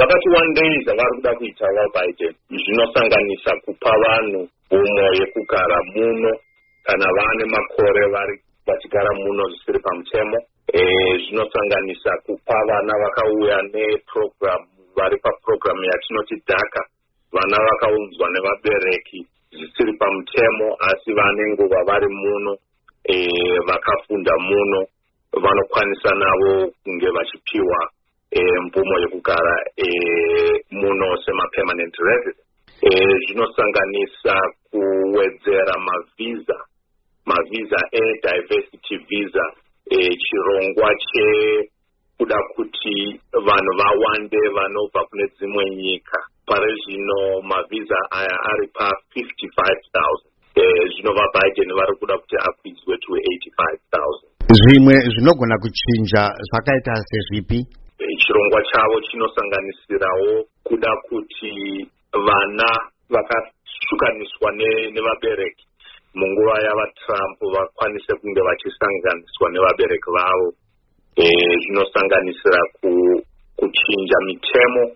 vakati one day zvavari kuda kuita vaBiden zvinosanganisa kupa vanhu mvumo yekugara muno kana vane makore vari vachigara muno zvisiri pamutemo. Zvinosanganisa kupa vana vakauya neprogram vari paprogram yatinoti DACA, vana vakaunzwa nevabereki zvisiri pamutemo asi vane nguva vari muno, vakafunda muno, vanokwanisa navo kunge vachipiwa mvumo yekugara muno sema-permanent resident. Zvinosanganisa kuwedzera mavisa diversity visa, chirongwa chekuda kuti vanhu vawande vanobva kune dzimwe nyika. Pari zvino mavisa aya ari pa55,000. Zvino vaBiden vari kuda kuti akwidzwe to 85,000. Zvimwe zvinogona kuchinja zvakaita sezvipi? Chirongwa chavo chinosanganisirawo kuda kuti vana vakashukaniswa nevabereki munguva yavaTrump vakwanise kunge vachisanganiswa nevabereki vavo. Zvinosanganisira kuchinja mitemo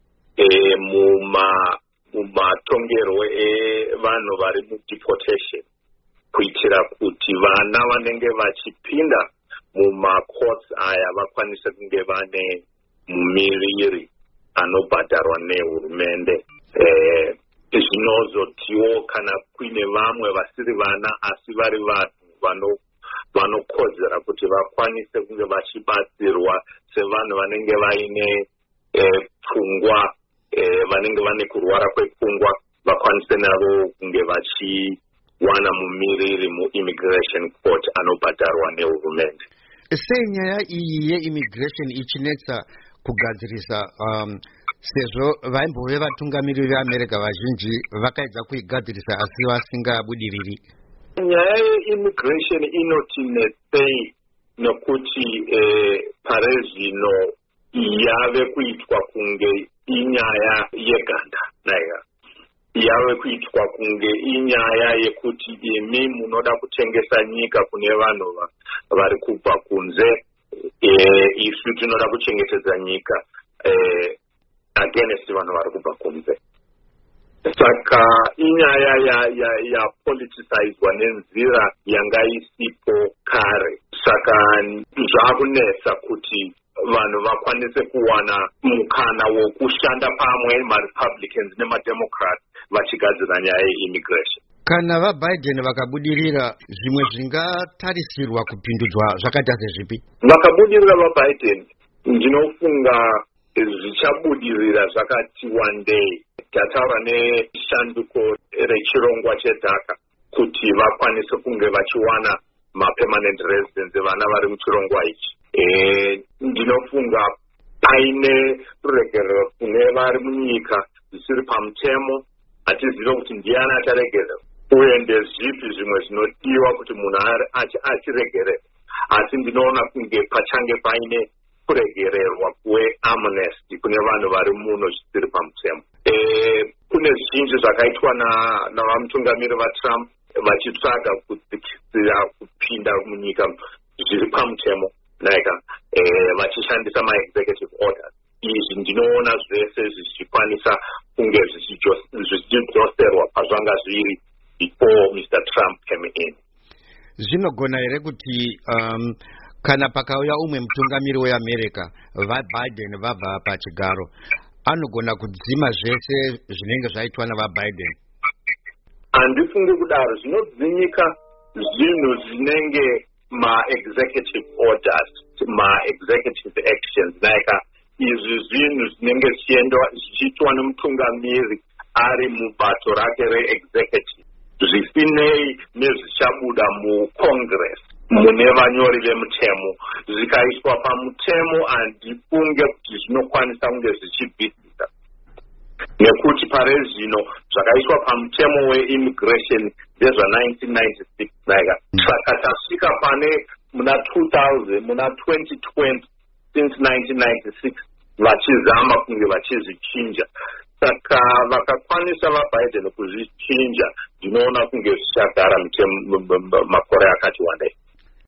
mumatongerwo evanhu vari mudeportation, kuitira kuti vana vanenge vachipinda mumacourts aya vakwanise kunge vane mumiriri anobhadharwa nehurumende. Zvinozotiwo kana kuine vamwe vasiri vana asi vari vanhu vanokodzera kuti vakwanise kunge vachibatsirwa sevanhu vanenge vaine pfungwa, vanenge vane kurwara kwepfungwa, vakwanise navo kunge vachiwana mumiriri muimmigration court anobhadharwa nehurumende. Sei nyaya iyi yeimmigration ichinetsa kugadzirisa, sezvo vaimbove vatungamiriri veAmerica vazhinji vakaedza kuigadzirisa asi vasingabudiriri? Nyaya yeimmigration inotinetsei nokuti pari zvino yave kuitwa kunge inyaya yeganda naiga, yave kuitwa kunge inyaya yekuti imi munoda kutengesa nyika kune vanhu vari kubva kunze, isu tinoda kuchengetedza nyika against vanhu vari kubva kunze. Saka inyaya yapoliticizwa nenzira yanga isipo kare. Saka zvakunetsa kuti vanhu vakwanise kuwana mukana wokushanda pamwe maRepublicans nemaDemocrats vachigadzira nyaya yeimmigration. Kana vaBiden vakabudirira, zvimwe zvingatarisirwa kupindudzwa zvakaita sezvipi? Vakabudirira vaBiden, ndinofunga zvichabudirira zvakati one day. Tataura neshanduko rechirongwa cheDACA kuti vakwanise kunge vachiwana ma-permanent residents vana vari muchirongwa ichi. Ndinofunga paine ruregerero kune vari munyika zvisiri pamutemo, hatizive kuti ndiani acharegerera uye ndezvipi zvimwe zvinodiwa kuti munhu achiregerera, asi ndinoona kunge pachange paine kuregererwa kweamnesty kune vanhu vari muno zvisiri pamutemo. Kune zvizhinji zvakaitwa navamutungamiri vaTrump vachitsvaga kudzikisira kupinda munyika zviri pamutemo naika, vachishandisa ma-executive orders. Izvi ndinoona zvese zvichikwanisa kunge zvichidzoserwa pazvanga zviri before Mr. Trump came in. Zvinogona here kuti kana pakauya umwe mutungamiri weAmerica, vaBiden vabva pachigaro, anogona kudzima zvese zvinenge zvaitwa navaBiden? Handifungi kudaro. Zvinodzinyika zvinhu zvinenge ma-executive orders, ma-executive actions, naika izvi zvinhu zvinenge zvichiitwa nemutungamiri ari mubato rake re-executive, zvisinei nezvichabuda muCongress mune vanyori vemutemo. Zvikaiswa pamutemo handifunge kuti zvinokwanisa kunge zvichibvisisa, nekuti pari zvino zvakaiswa pamutemo weimmigration ndezva1996 naika. Saka tasvika pane muna 2000, muna 2020, since 1996 vachizama kunge vachizvichinja. Saka vakakwanisa vaBiden kuzvichinja, ndinoona kunge zvichagara makore akati wandei.